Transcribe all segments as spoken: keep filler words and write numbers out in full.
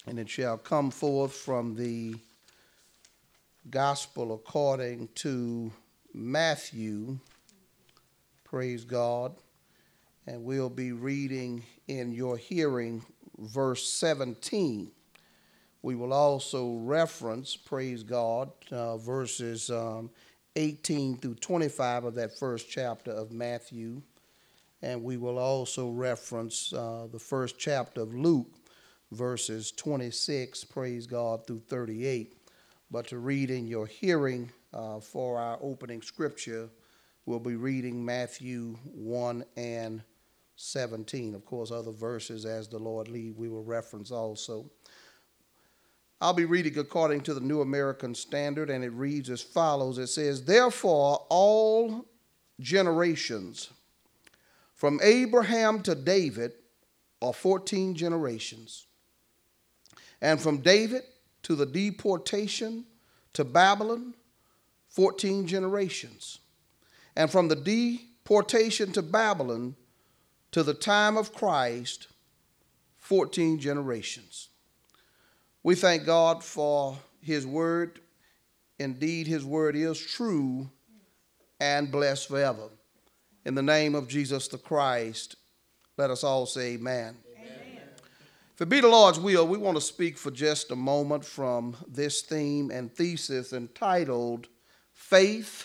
And it shall come forth from the gospel according to Matthew, praise God, and we'll be reading in your hearing verse seventeen. We will also reference, praise God, uh, verses um, eighteen through twenty-five of that first chapter of Matthew, and we will also reference uh, the first chapter of Luke, verses twenty-six, praise God, through thirty-eight. But to read in your hearing uh, for our opening scripture, we'll be reading Matthew one and seventeen. Of course, other verses as the Lord lead, we will reference also. I'll be reading according to the New American Standard, and it reads as follows. It says, "Therefore all generations from Abraham to David are fourteen generations. And from David to the deportation to Babylon, fourteen generations. And from the deportation to Babylon to the time of Christ, fourteen generations." We thank God for his word. Indeed, his word is true and blessed forever. In the name of Jesus the Christ, let us all say amen. Amen. If it be the Lord's will, we want to speak for just a moment from this theme and thesis entitled Faith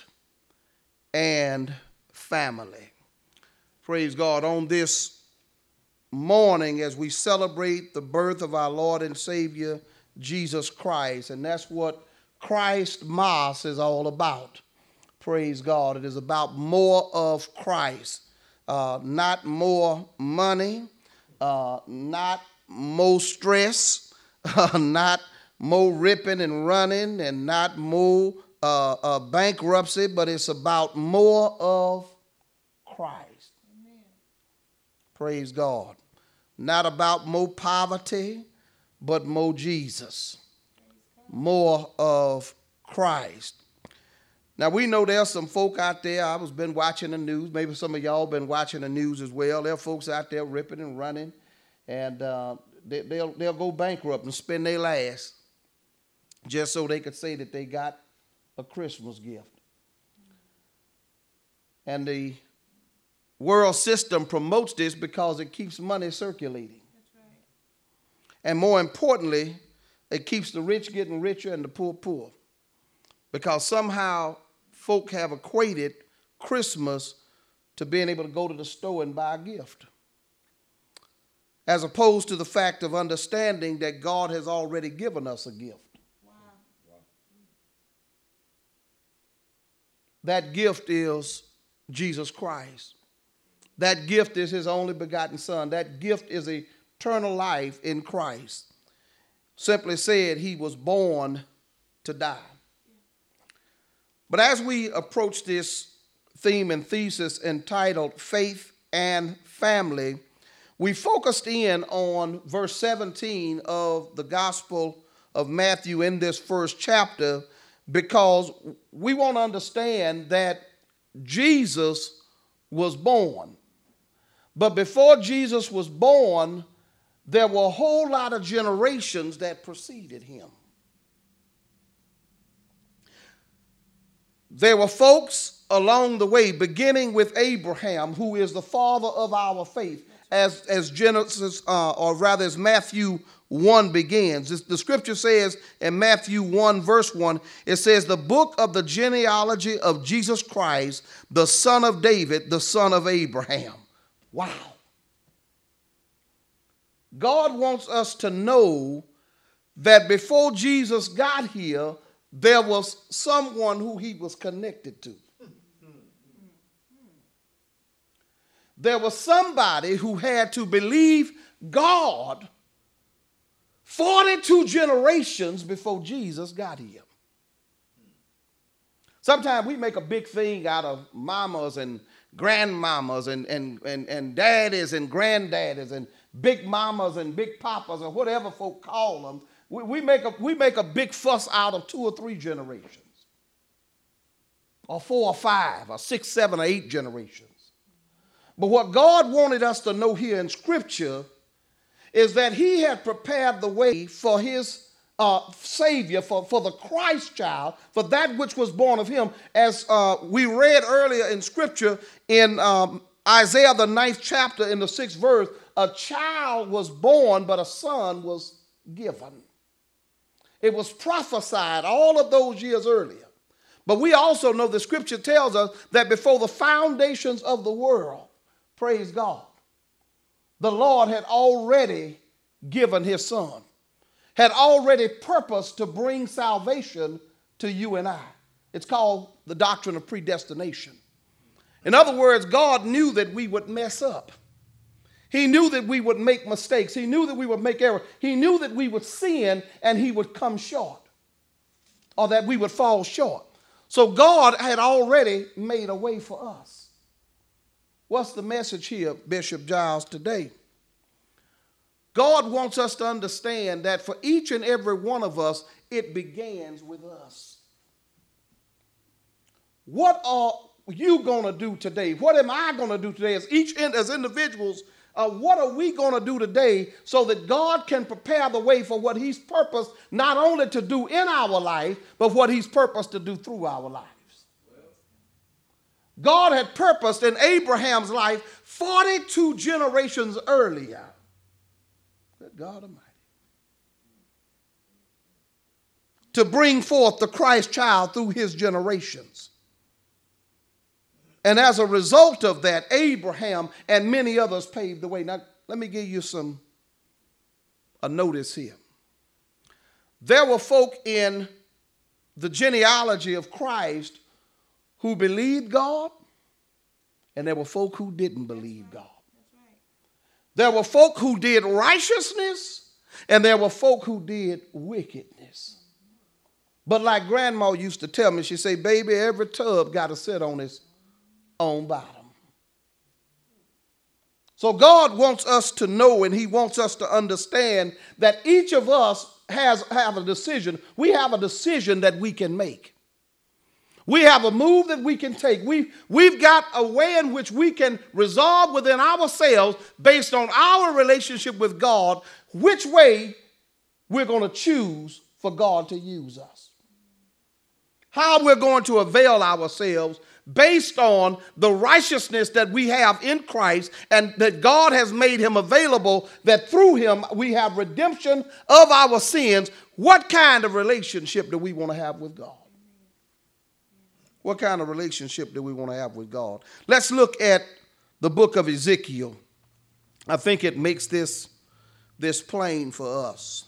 and Family. Praise God. On this morning, as we celebrate the birth of our Lord and Savior, Jesus Christ, and that's what Christ Mass is all about. Praise God. It is about more of Christ, uh, not more money, uh, not more stress, uh, not more ripping and running, and not more uh, uh, bankruptcy, but it's about more of Christ. Amen. Praise God. Not about more poverty, but more Jesus. More of Christ. Now, we know there's some folk out there. I was been watching the news. Maybe some of y'all been watching the news as well. There are folks out there ripping and running, and uh, they, they'll, they'll go bankrupt and spend their last just so they could say that they got a Christmas gift. And the world system promotes this because it keeps money circulating. That's right. And more importantly, it keeps the rich getting richer and the poor poor. Because somehow folk have equated Christmas to being able to go to the store and buy a gift, as opposed to the fact of understanding that God has already given us a gift. Wow. Wow. That gift is Jesus Christ. That gift is his only begotten Son. That gift is eternal life in Christ. Simply said, he was born to die. But as we approach this theme and thesis entitled Faith and Family, we focused in on verse seventeen of the Gospel of Matthew in this first chapter because we want to understand that Jesus was born. But before Jesus was born, there were a whole lot of generations that preceded him. There were folks along the way, beginning with Abraham, who is the father of our faith, as, as Genesis, uh, or rather as Matthew one begins. This, the scripture says in Matthew one, verse one, it says, "The book of the genealogy of Jesus Christ, the son of David, the son of Abraham." Wow. God wants us to know that before Jesus got here, there was someone who he was connected to. There was somebody who had to believe God forty-two generations before Jesus got here. Sometimes we make a big thing out of mamas and grandmamas and, and, and, and daddies and granddaddies and big mamas and big papas or whatever folk call them. We, we, make a, we make a big fuss out of two or three generations, or four or five or six, seven or eight generations. But what God wanted us to know here in Scripture is that he had prepared the way for his uh, Savior, for, for the Christ child, for that which was born of him. As uh, we read earlier in Scripture in um, Isaiah, the ninth chapter, in the sixth verse, a child was born, but a son was given. It was prophesied all of those years earlier. But we also know the Scripture tells us that before the foundations of the world, praise God, the Lord had already given his son, had already purposed to bring salvation to you and I. It's called the doctrine of predestination. In other words, God knew that we would mess up. He knew that we would make mistakes. He knew that we would make errors. He knew that we would sin and he would come short, or that we would fall short. So God had already made a way for us. What's the message here, Bishop Giles, today? God wants us to understand that for each and every one of us, it begins with us. What are you going to do today? What am I going to do today as each as individuals? Uh, what are we going to do today so that God can prepare the way for what he's purposed not only to do in our life, but what he's purposed to do through our lives? God had purposed in Abraham's life forty-two generations earlier. Good God Almighty. To bring forth the Christ child through his generations. And as a result of that, Abraham and many others paved the way. Now, let me give you some, a notice here. There were folk in the genealogy of Christ who believed God, and there were folk who didn't believe God. There were folk who did righteousness, and there were folk who did wickedness. But like Grandma used to tell me, she'd say, baby, every tub got to sit on its own bottom. So God wants us to know, and he wants us to understand that each of us has have a decision. We have a decision that we can make. We have a move that we can take. We, we've got a way in which we can resolve within ourselves, based on our relationship with God, which way we're going to choose for God to use us. How we're going to avail ourselves based on the righteousness that we have in Christ, and that God has made him available, that through him we have redemption of our sins. What kind of relationship do we want to have with God? What kind of relationship do we want to have with God? Let's look at the book of Ezekiel. I think it makes this, this plain for us.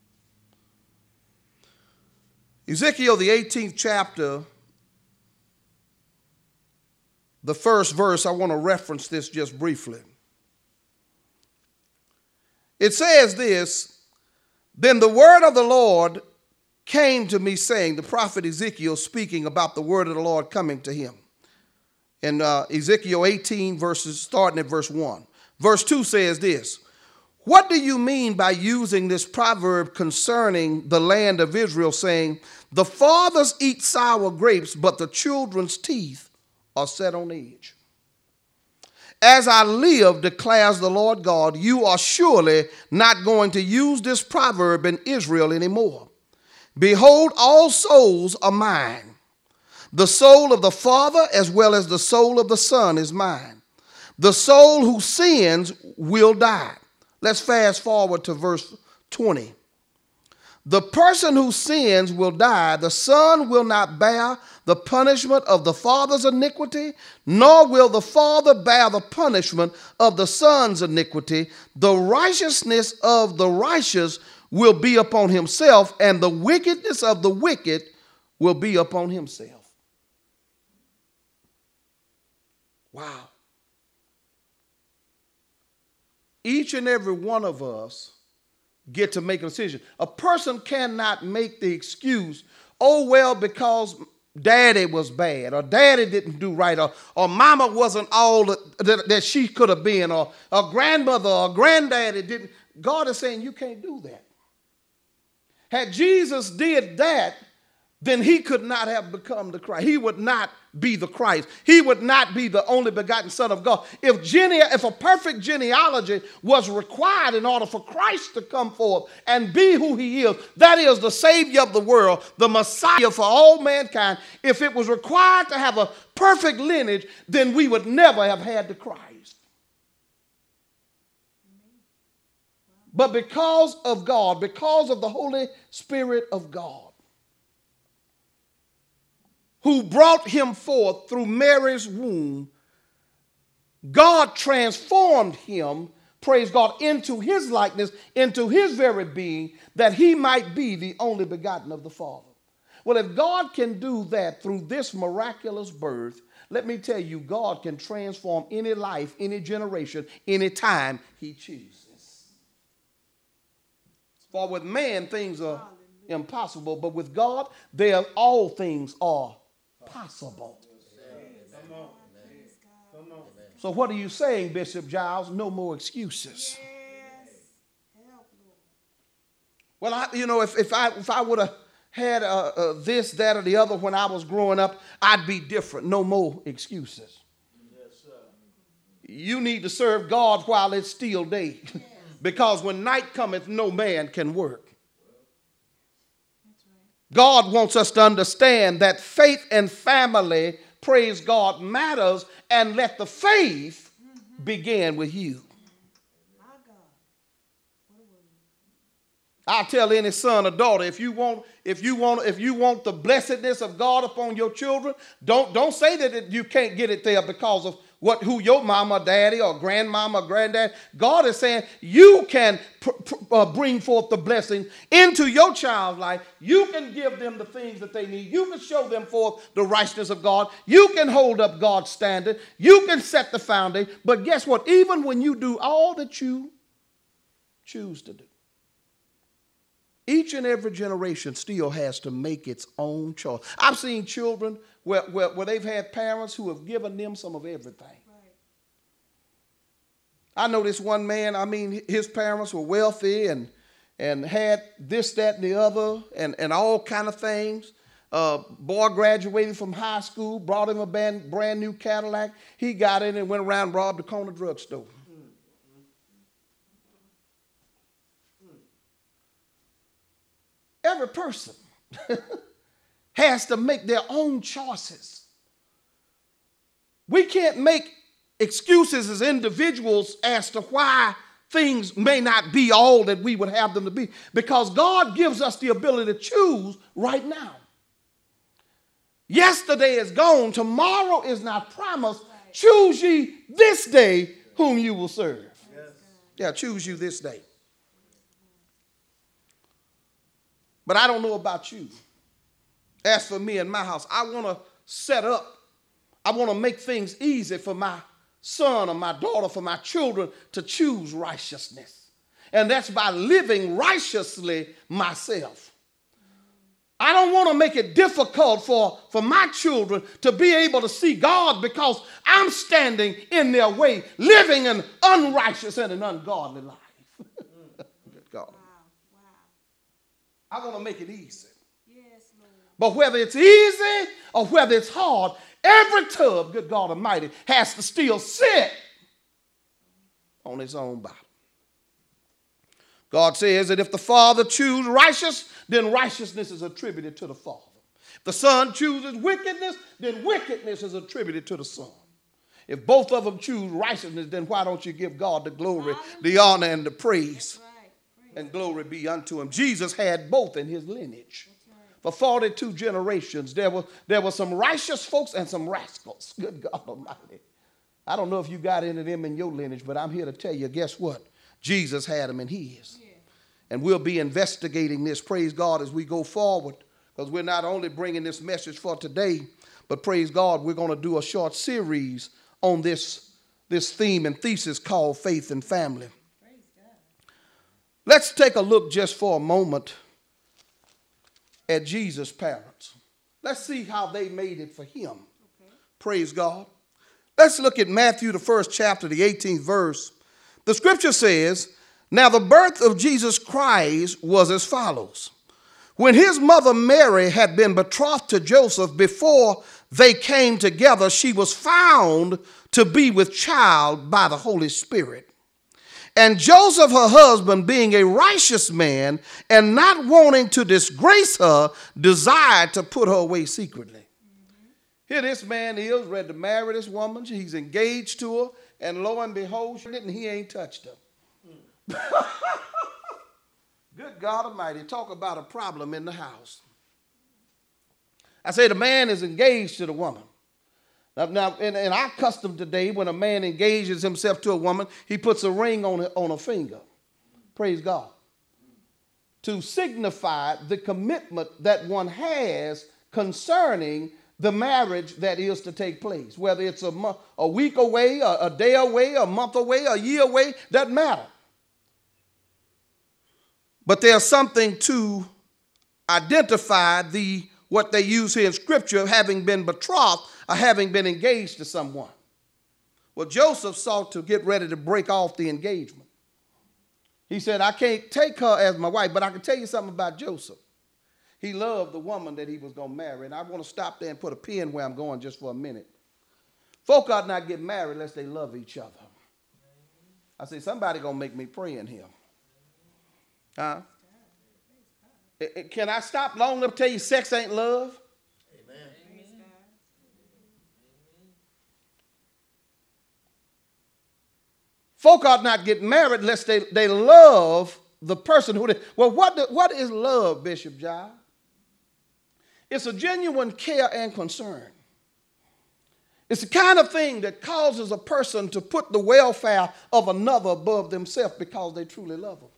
Ezekiel, the eighteenth chapter, the first verse, I want to reference this just briefly. It says this, then the word of the Lord came to me saying, the prophet Ezekiel speaking about the word of the Lord coming to him. In uh, Ezekiel eighteen, verses starting at verse one. Verse two says this, what do you mean by using this proverb concerning the land of Israel, saying, the fathers eat sour grapes, but the children's teeth are set on edge? As I live, declares the Lord God, you are surely not going to use this proverb in Israel anymore. Behold, all souls are mine. The soul of the Father as well as the soul of the Son is mine. The soul who sins will die. Let's fast forward to verse twenty. The person who sins will die. The Son will not bear the punishment of the Father's iniquity, nor will the Father bear the punishment of the Son's iniquity. The righteousness of the righteous will be upon himself, and the wickedness of the wicked will be upon himself. Wow. Each and every one of us get to make a decision. A person cannot make the excuse, oh, well, because daddy was bad, or daddy didn't do right, or, or mama wasn't all that, that she could have been, or a grandmother or granddaddy didn't. God is saying you can't do that. Had Jesus did that, then he could not have become the Christ. He would not be the Christ. He would not be the only begotten Son of God. If gene- if a perfect genealogy was required in order for Christ to come forth and be who he is, that is the Savior of the world, the Messiah for all mankind, if it was required to have a perfect lineage, then we would never have had the Christ. But because of God, because of the Holy Spirit of God, who brought him forth through Mary's womb, God transformed him, praise God, into his likeness, into his very being, that he might be the only begotten of the Father. Well, if God can do that through this miraculous birth, let me tell you, God can transform any life, any generation, any time he chooses. For with man, things are impossible, but with God, there all things are possible. So what are you saying, Bishop Giles? No more excuses. Well, I, you know, if, if I if I would have had uh, uh, this, that, or the other when I was growing up, I'd be different. No more excuses. You need to serve God while it's still day, because when night cometh, no man can work. God wants us to understand that faith and family, praise God, matters, and let the faith begin with you. I tell any son or daughter, if you want, if you want, if you want the blessedness of God upon your children, don't don't say that it, you can't get it there because of what who your mama, daddy, or grandmama, or granddad. God is saying you can pr- pr- uh, bring forth the blessing into your child's life. You can give them the things that they need. You can show them forth the righteousness of God. You can hold up God's standard. You can set the foundation. But guess what? Even when you do all that you choose to do, each and every generation still has to make its own choice. I've seen children where, where, where they've had parents who have given them some of everything. Right. I know this one man, I mean, his parents were wealthy and, and had this, that, and the other, and, and all kind of things. Uh, boy graduated from high school, brought him a brand, brand new Cadillac. He got in and went around and robbed the corner drugstore. Every person has to make their own choices. We can't make excuses as individuals as to why things may not be all that we would have them to be, because God gives us the ability to choose right now. Yesterday is gone. Tomorrow is not promised. Right. Choose ye this day whom you will serve. Yes. Yeah, choose you this day. But I don't know about you. As for me and my house, I want to set up, I want to make things easy for my son or my daughter, for my children to choose righteousness. And that's by living righteously myself. I don't want to make it difficult for, for my children to be able to see God because I'm standing in their way, living an unrighteous and an ungodly life. Good God. I want to make it easy. Yes, Lord. But whether it's easy or whether it's hard, every tub, good God Almighty, has to still sit on its own bottom. God says that if the Father chooses righteous, then righteousness is attributed to the Father. If the Son chooses wickedness, then wickedness is attributed to the Son. If both of them choose righteousness, then why don't you give God the glory, the honor, and the praise? And glory be unto him. Jesus had both in his lineage. For forty-two generations, there were, there were some righteous folks and some rascals. Good God Almighty. I don't know if you got any of them in your lineage, but I'm here to tell you, guess what? Jesus had them in his. Yeah. And we'll be investigating this, praise God, as we go forward, because we're not only bringing this message for today, but praise God, we're going to do a short series on this, this theme and thesis called Faith and Family. Let's take a look just for a moment at Jesus' parents. Let's see how they made it for him. Okay. Praise God. Let's look at Matthew, the first chapter, the eighteenth verse. The scripture says, "Now the birth of Jesus Christ was as follows. When his mother Mary had been betrothed to Joseph, before they came together, she was found to be with child by the Holy Spirit. And Joseph, her husband, being a righteous man and not wanting to disgrace her, desired to put her away secretly. Mm-hmm. Here this man is ready to marry this woman. He's engaged to her. And lo and behold, she didn't, he ain't touched her. Mm. Good God Almighty, talk about a problem in the house. I say the man is engaged to the woman. Now, now in, in our custom today, when a man engages himself to a woman, he puts a ring on, on a finger. Praise God. To signify the commitment that one has concerning the marriage that is to take place. Whether it's a, month, a week away, a, a day away, a month away, a year away, doesn't matter. But there's something to identify the what they use here in Scripture, having been betrothed or having been engaged to someone. Well, Joseph sought to get ready to break off the engagement. He said, I can't take her as my wife, but I can tell you something about Joseph. He loved the woman that he was going to marry. And I want to stop there and put a pin where I'm going just for a minute. Folk ought not get married unless they love each other. I say, somebody going to make me pray in here. Huh? Can I stop long enough to tell you sex ain't love? Amen. Folk ought not get married unless they, they love the person who they, well, what, the, what is love, Bishop Giles? It's a genuine care and concern. It's the kind of thing that causes a person to put the welfare of another above themselves because they truly love them.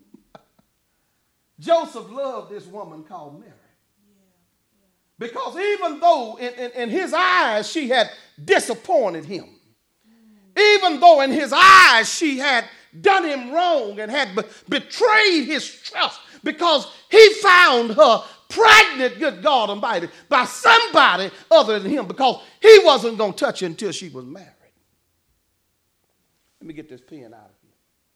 Joseph loved this woman called Mary. Because even though in, in, in his eyes she had disappointed him, even though in his eyes she had done him wrong and had be- betrayed his trust, because he found her pregnant, good God Almighty, by somebody other than him, because he wasn't going to touch her until she was married. Let me get this pen out of here.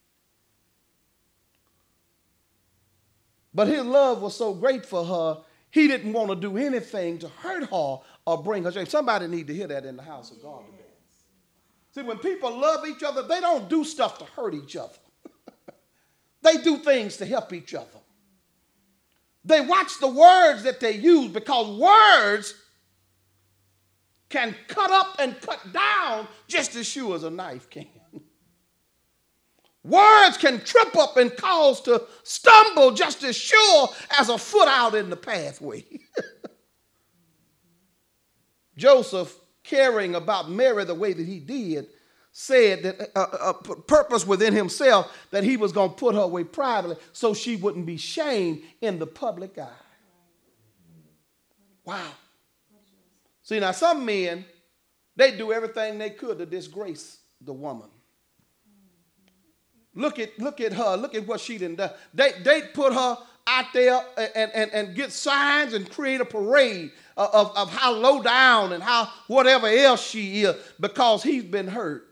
But his love was so great for her, he didn't want to do anything to hurt her or bring her shame. Somebody need to hear that in the house of God today. See, when people love each other, they don't do stuff to hurt each other. They do things to help each other. They watch the words that they use, because words can cut up and cut down just as sure as a knife can. Words can trip up and cause to stumble just as sure as a foot out in the pathway. Joseph, caring about Mary the way that he did, said that a, a purpose within himself that he was going to put her away privately so she wouldn't be shamed in the public eye. Wow. See, now some men, they do everything they could to disgrace the woman. Look at, look at her. Look at what she done done. They, they put her out there and, and, and get signs and create a parade of, of how low down and how whatever else she is because he's been hurt.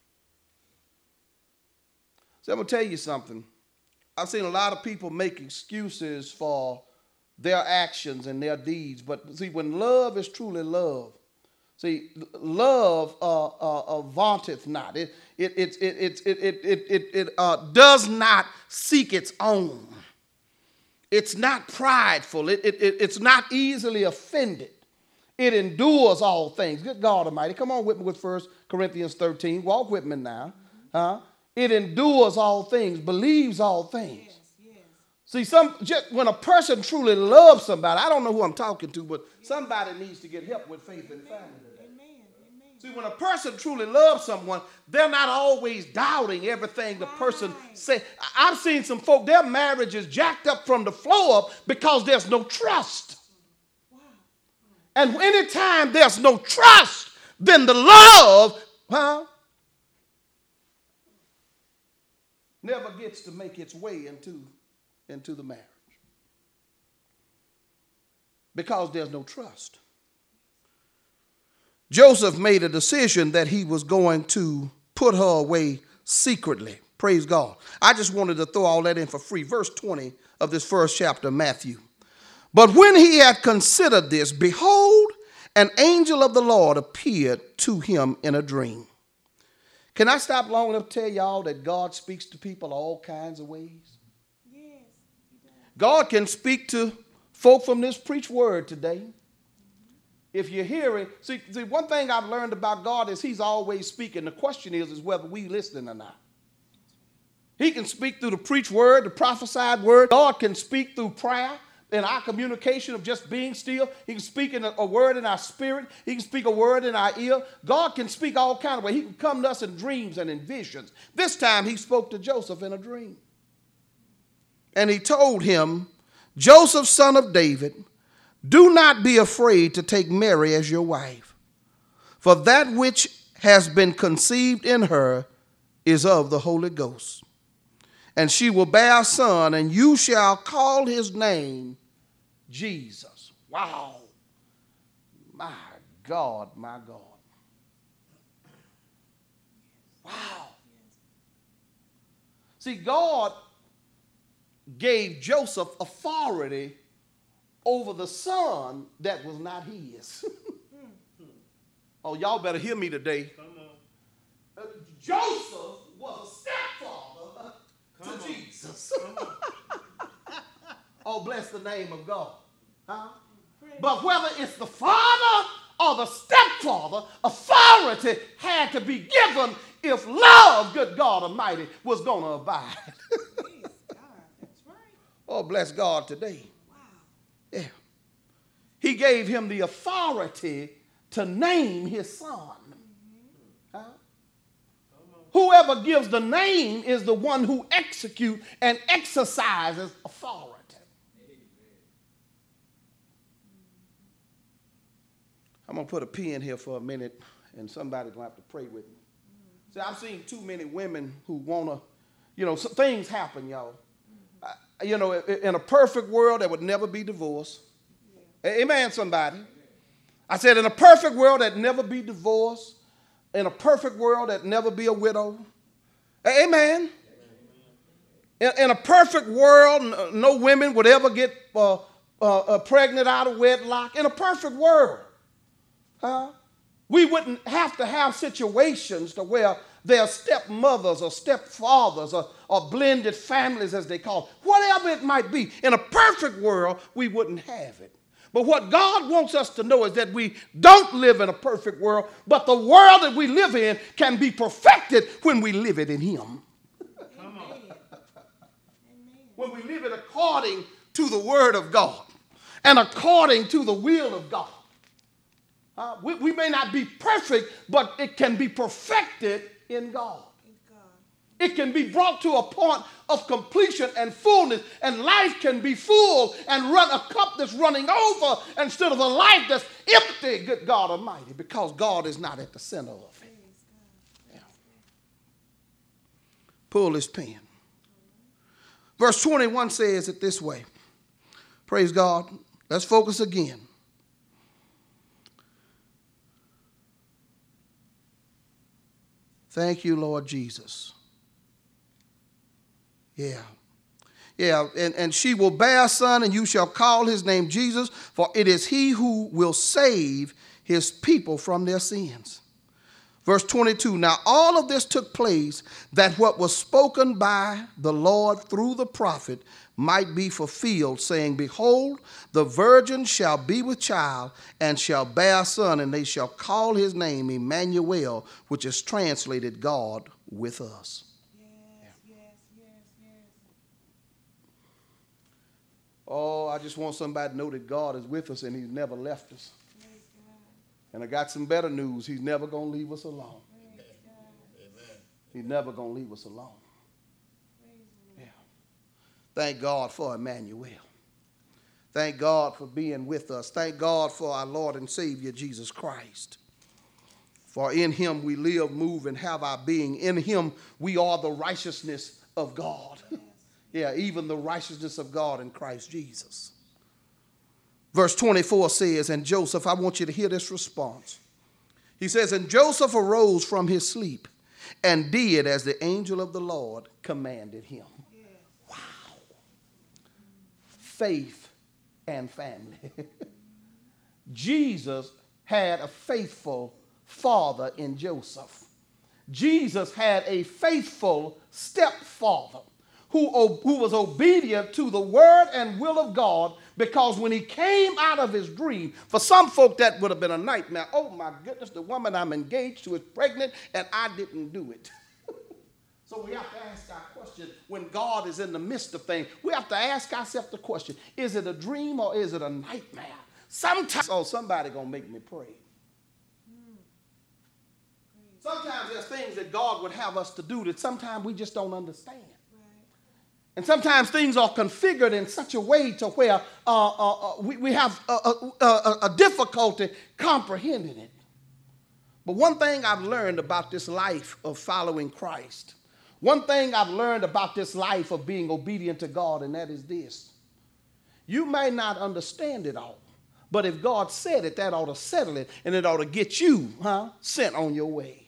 So I'm going to tell you something. I've seen a lot of people make excuses for their actions and their deeds. But see, when love is truly love, see, love uh, uh, uh, vaunteth not. It it it it it it it it, it uh, does not seek its own. It's not prideful. It, it it it's not easily offended. It endures all things. Good God Almighty, come on with me with First Corinthians thirteen. Walk with me now, huh? It endures all things, believes all things. Yes, yes. See, some just when a person truly loves somebody, I don't know who I'm talking to, but somebody needs to get help with faith and family today. Amen. Amen. See, when a person truly loves someone, they're not always doubting everything the person says. I've seen some folk, their marriage is jacked up from the floor up because there's no trust. Wow. And anytime there's no trust, then the love, huh? never gets to make its way into, into the marriage. Because there's no trust. Joseph made a decision that he was going to put her away secretly. Praise God. I just wanted to throw all that in for free. Verse twenty of this first chapter of Matthew. But when he had considered this, behold, an angel of the Lord appeared to him in a dream. Can I stop long enough to tell y'all that God speaks to people all kinds of ways? Yes. God can speak to folk from this preached word today. If you're hearing, see, see, one thing I've learned about God is he's always speaking. The question is, is whether we listening or not. He can speak through the preached word, the prophesied word. God can speak through prayer and our communication of just being still. He can speak in a, a word in our spirit. He can speak a word in our ear. God can speak all kinds of ways. He can come to us in dreams and in visions. This time he spoke to Joseph in a dream. And he told him, Joseph, son of David, do not be afraid to take Mary as your wife, for that which has been conceived in her is of the Holy Ghost. And she will bear a son, and you shall call his name Jesus. Wow. My God, my God. Wow. See, God gave Joseph authority over the son that was not his. Oh, y'all better hear me today. Come on. Uh, Joseph was a stepfather Come to on. Jesus. Oh, bless the name of God. Huh? But whether it's the father or the stepfather, authority had to be given if love, good God Almighty, was going to abide. That's right. Oh, bless God today. Yeah. He gave him the authority to name his son. Huh? Whoever gives the name is the one who executes and exercises authority. I'm going to put a pin here for a minute, and somebody's going to have to pray with me. See, I've seen too many women who want to, you know, so things happen, y'all. You know, in a perfect world, there would never be divorce. Yeah. Amen, somebody. I said, in a perfect world, there'd never be divorce. In a perfect world, there'd never be a widow. Amen. In, in a perfect world, no women would ever get uh, uh, uh, pregnant out of wedlock. In a perfect world, huh? We wouldn't have to have situations to where there are stepmothers or stepfathers or, or blended families, as they call it. Whatever it might be, in a perfect world, we wouldn't have it. But what God wants us to know is that we don't live in a perfect world, but the world that we live in can be perfected when we live it in Him. Come on. When we live it according to the Word of God and according to the will of God. Uh, we, we may not be perfect, but it can be perfected in God. In God. It can be brought to a point of completion and fullness, and life can be full and run a cup that's running over instead of a life that's empty, good God Almighty, because God is not at the center of it. Yeah. Pull this pen. Verse twenty-one says it this way. Praise God. Let's focus again. Thank you, Lord Jesus. Yeah. Yeah, and, and she will bear a son, and you shall call his name Jesus, for it is he who will save his people from their sins. Verse twenty-two, now all of this took place that what was spoken by the Lord through the prophet might be fulfilled, saying, behold, the virgin shall be with child and shall bear a son, and they shall call his name Emmanuel, which is translated God with us. Yes, yeah. yes, yes, yes. Oh, I just want somebody to know that God is with us and he's never left us. And I got some better news. He's never going to leave us alone. Amen. He's never going to leave us alone. Yeah. Thank God for Emmanuel. Thank God for being with us. Thank God for our Lord and Savior, Jesus Christ. For in him we live, move, and have our being. In him we are the righteousness of God. Yeah, even the righteousness of God in Christ Jesus. Verse twenty-four says, and Joseph, I want you to hear this response. He says, and Joseph arose from his sleep and did as the angel of the Lord commanded him. Yeah. Wow. Faith and family. Jesus had a faithful father in Joseph. Jesus had a faithful stepfather who, who was obedient to the word and will of God, because when he came out of his dream, for some folk that would have been a nightmare. Oh my goodness, the woman I'm engaged to is pregnant and I didn't do it. So we have to ask our question when God is in the midst of things. We have to ask ourselves the question, is it a dream or is it a nightmare? Sometimes, oh, somebody gonna make me pray. Sometimes there's things that God would have us to do that sometimes we just don't understand. And sometimes things are configured in such a way to where uh, uh, uh, we, we have a, a, a, a difficulty comprehending it. But one thing I've learned about this life of following Christ, one thing I've learned about this life of being obedient to God, and that is this. You may not understand it all, but if God said it, that ought to settle it, and it ought to get you huh, sent on your way.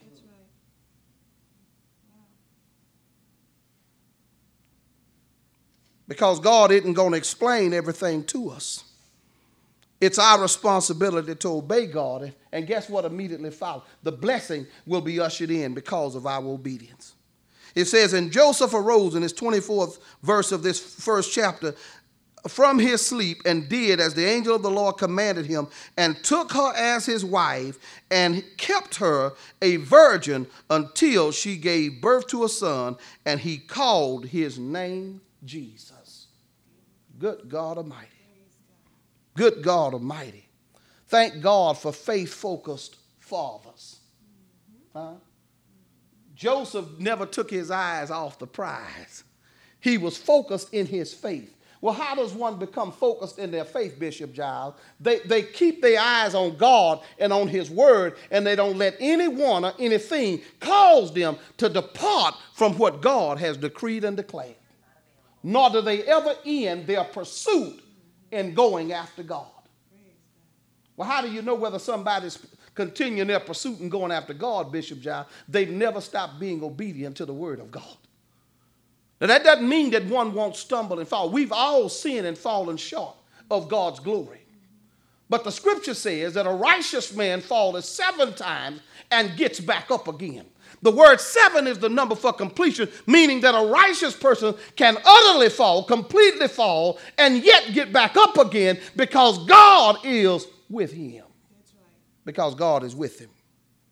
Because God isn't going to explain everything to us. It's our responsibility to obey God. And guess what immediately follows? The blessing will be ushered in because of our obedience. It says, and Joseph arose in his twenty-fourth verse of this first chapter from his sleep and did as the angel of the Lord commanded him, and took her as his wife and kept her a virgin until she gave birth to a son, and he called his name Jesus. Good God Almighty. Good God Almighty. Thank God for faith-focused fathers. Huh? Joseph never took his eyes off the prize. He was focused in his faith. Well, how does one become focused in their faith, Bishop Giles? They, they keep their eyes on God and on his word, and they don't let anyone or anything cause them to depart from what God has decreed and declared. Nor do they ever end their pursuit in going after God. Well, how do you know whether somebody's continuing their pursuit and going after God, Bishop Giles? They've never stopped being obedient to the word of God. Now, that doesn't mean that one won't stumble and fall. We've all sinned and fallen short of God's glory. But the scripture says that a righteous man falleth seven times and gets back up again. The word seven is the number for completion, meaning that a righteous person can utterly fall, completely fall, and yet get back up again because God is with him. That's right. Because God is with him.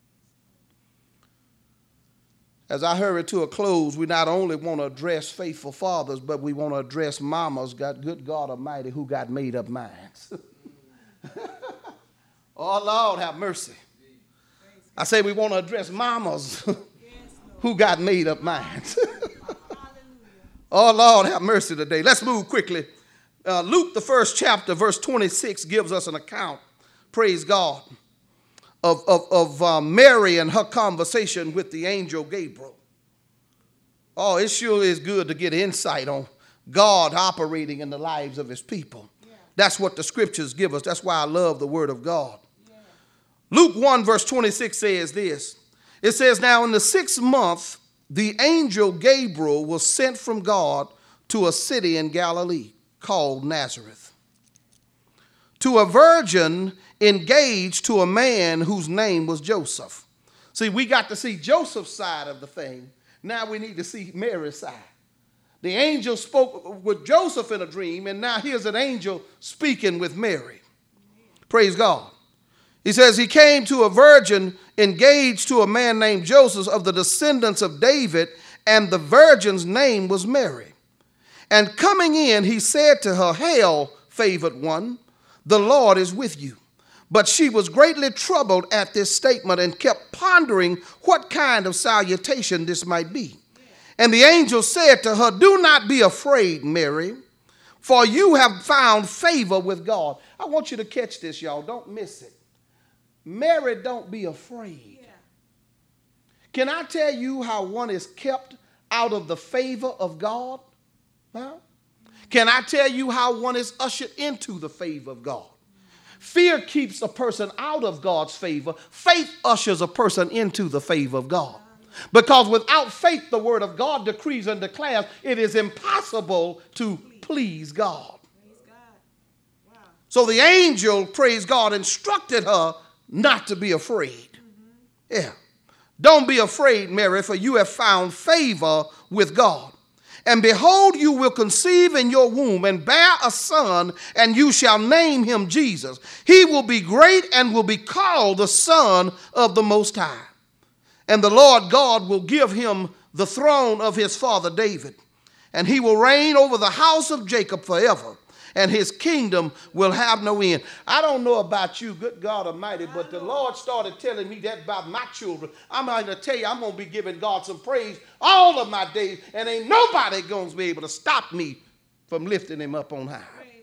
As I hurry to a close, we not only want to address faithful fathers, but we want to address mamas, got good God Almighty, who got made up minds. Oh, Lord, have mercy. I say we want to address mamas who got made up minds. Oh, Lord, have mercy today. Let's move quickly. Uh, Luke, the first chapter, verse twenty-six, gives us an account, praise God, of, of, of uh, Mary and her conversation with the angel Gabriel. Oh, it sure is good to get insight on God operating in the lives of his people. Yeah. That's what the scriptures give us. That's why I love the word of God. Luke one verse twenty-six says this. It says, now in the sixth month, the angel Gabriel was sent from God to a city in Galilee called Nazareth, to a virgin engaged to a man whose name was Joseph. See, we got to see Joseph's side of the thing. Now we need to see Mary's side. The angel spoke with Joseph in a dream, and now here's an angel speaking with Mary. Praise God. He says he came to a virgin engaged to a man named Joseph of the descendants of David, and the virgin's name was Mary. And coming in, he said to her, hail, favored one, the Lord is with you. But she was greatly troubled at this statement and kept pondering what kind of salutation this might be. And the angel said to her, do not be afraid, Mary, for you have found favor with God. I want you to catch this, y'all. Don't miss it. Mary, don't be afraid. Yeah. Can I tell you how one is kept out of the favor of God? Huh? Can I tell you how one is ushered into the favor of God? Fear keeps a person out of God's favor. Faith ushers a person into the favor of God. Because without faith, the word of God decrees and declares it is impossible to please God. So the angel, praise God, instructed her not to be afraid. Yeah. Don't be afraid, Mary, for you have found favor with God. And behold, you will conceive in your womb and bear a son, and you shall name him Jesus. He will be great and will be called the Son of the Most High. And the Lord God will give him the throne of his father David, and he will reign over the house of Jacob forever, and his kingdom will have no end. I don't know about you, good God Almighty, but the Lord started telling me that about my children. I'm going to tell you, I'm going to be giving God some praise all of my days, and ain't nobody going to be able to stop me from lifting him up on high.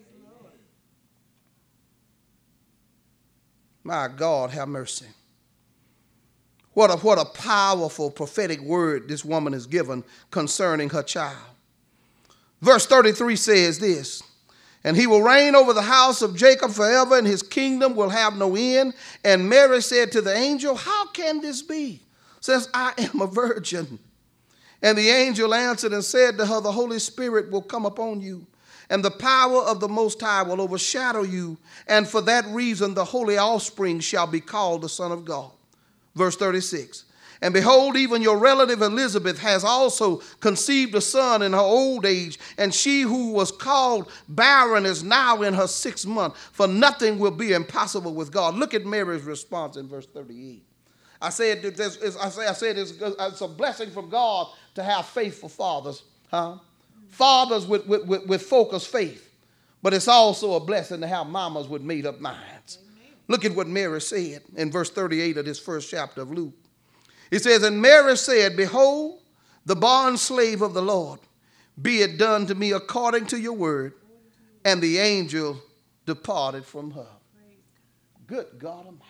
My God, have mercy. What a, what a powerful prophetic word this woman is given concerning her child. Verse thirty-three says this, and he will reign over the house of Jacob forever, and his kingdom will have no end. And Mary said to the angel, how can this be, since I am a virgin? And the angel answered and said to her, the Holy Spirit will come upon you, and the power of the Most High will overshadow you. And for that reason, the holy offspring shall be called the Son of God. Verse thirty-six, and behold, even your relative Elizabeth has also conceived a son in her old age, and she who was called barren is now in her sixth month, for nothing will be impossible with God. Look at Mary's response in verse thirty-eight. I said, I said, I said it's, it's a blessing from God to have faithful fathers, huh? Fathers with, with, with, with focused faith, but it's also a blessing to have mamas with made up minds. Amen. Look at what Mary said in verse thirty-eight of this first chapter of Luke. It says, and Mary said, behold, the bond slave of the Lord, be it done to me according to your word. And the angel departed from her. Good God Almighty.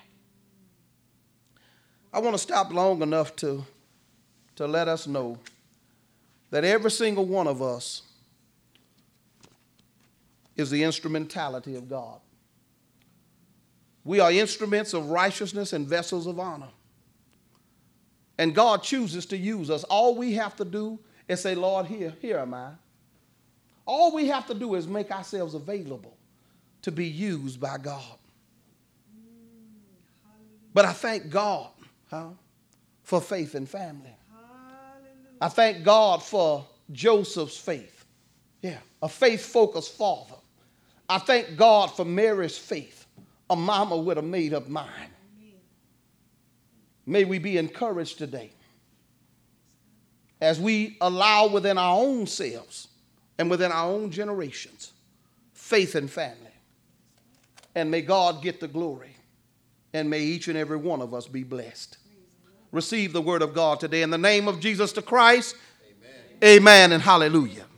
I want to stop long enough to, to let us know that every single one of us is the instrumentality of God. We are instruments of righteousness and vessels of honor. And God chooses to use us. All we have to do is say, Lord, here, here am I. All we have to do is make ourselves available to be used by God. But I thank God, huh, for faith and family. I thank God for Joseph's faith. Yeah, a faith-focused father. I thank God for Mary's faith, a mama with a made-up mind. May we be encouraged today as we allow within our own selves and within our own generations faith and family. And may God get the glory. And may each and every one of us be blessed. Receive the word of God today in the name of Jesus the Christ. Amen, Amen and hallelujah.